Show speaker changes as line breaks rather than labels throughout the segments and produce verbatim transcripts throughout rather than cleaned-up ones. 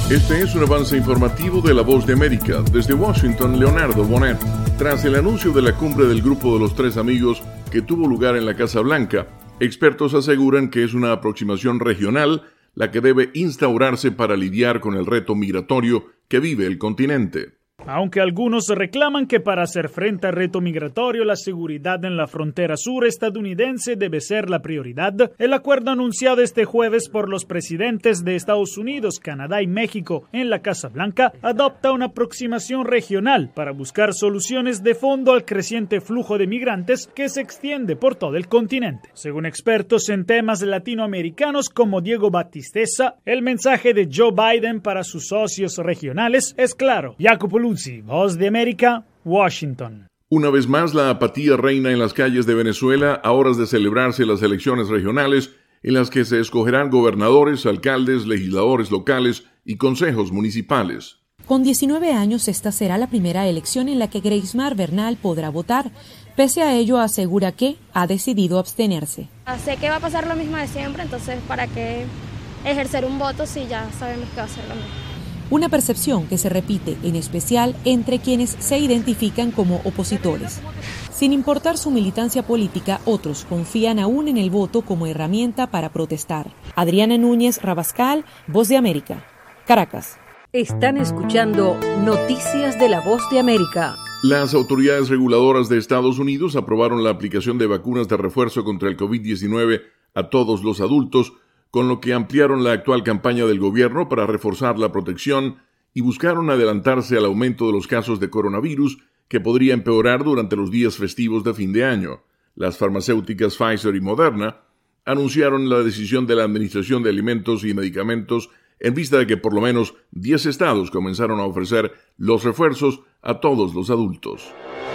Este es un avance informativo de La Voz de América. Desde Washington, Leonardo Bonet. Tras el anuncio de la cumbre del Grupo de los Tres Amigos que tuvo lugar en la Casa Blanca, expertos aseguran que es una aproximación regional la que debe instaurarse para lidiar con el reto migratorio que vive el continente.
Aunque algunos reclaman que para hacer frente al reto migratorio la seguridad en la frontera sur estadounidense debe ser la prioridad, el acuerdo anunciado este jueves por los presidentes de Estados Unidos, Canadá y México en la Casa Blanca adopta una aproximación regional para buscar soluciones de fondo al creciente flujo de migrantes que se extiende por todo el continente. Según expertos en temas latinoamericanos como Diego Batisteza, el mensaje de Joe Biden para sus socios regionales es claro. Jacopo Luzzi, Voz de América, Washington.
Una vez más, la apatía reina en las calles de Venezuela a horas de celebrarse las elecciones regionales en las que se escogerán gobernadores, alcaldes, legisladores locales y consejos municipales.
Con diecinueve años, esta será la primera elección en la que Grace-Mar Bernal podrá votar. Pese a ello, asegura que ha decidido abstenerse.
Sé que va a pasar lo mismo de siempre, entonces ¿para qué ejercer un voto si ya sabemos que va a ser lo mismo?
Una percepción que se repite, en especial entre quienes se identifican como opositores. Sin importar su militancia política, otros confían aún en el voto como herramienta para protestar. Adriana Núñez Rabascal, Voz de América, Caracas.
Están escuchando Noticias de la Voz de América.
Las autoridades reguladoras de Estados Unidos aprobaron la aplicación de vacunas de refuerzo contra el covid diecinueve a todos los adultos, con lo que ampliaron la actual campaña del gobierno para reforzar la protección y buscaron adelantarse al aumento de los casos de coronavirus que podría empeorar durante los días festivos de fin de año. Las farmacéuticas Pfizer y Moderna anunciaron la decisión de la Administración de Alimentos y Medicamentos en vista de que por lo menos diez estados comenzaron a ofrecer los refuerzos a todos los adultos.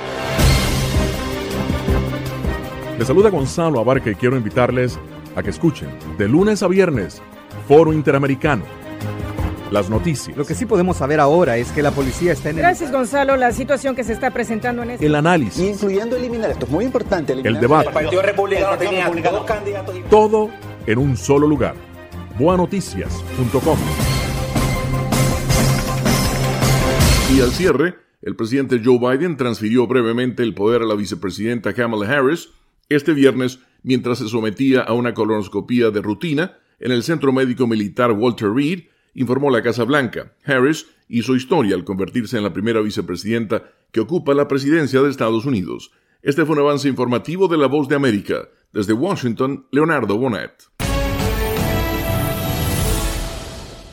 Les saluda Gonzalo Abarca y quiero invitarles a que escuchen de lunes a viernes Foro Interamericano. Las noticias.
Lo que sí podemos saber ahora es que la policía está en el...
Gracias, Gonzalo. La situación que se está presentando en este...
El análisis.
Incluyendo eliminar, esto es muy importante.
El debate.
El Partido Republicano tenía dos candidatos.
Todo en un solo lugar. boa noticias punto com.
Y al cierre, el presidente Joe Biden transfirió brevemente el poder a la vicepresidenta Kamala Harris este viernes mientras se sometía a una colonoscopía de rutina en el Centro Médico Militar Walter Reed, informó la Casa Blanca. Harris hizo historia al convertirse en la primera vicepresidenta que ocupa la presidencia de Estados Unidos. Este fue un avance informativo de La Voz de América. Desde Washington, Leonardo Bonet.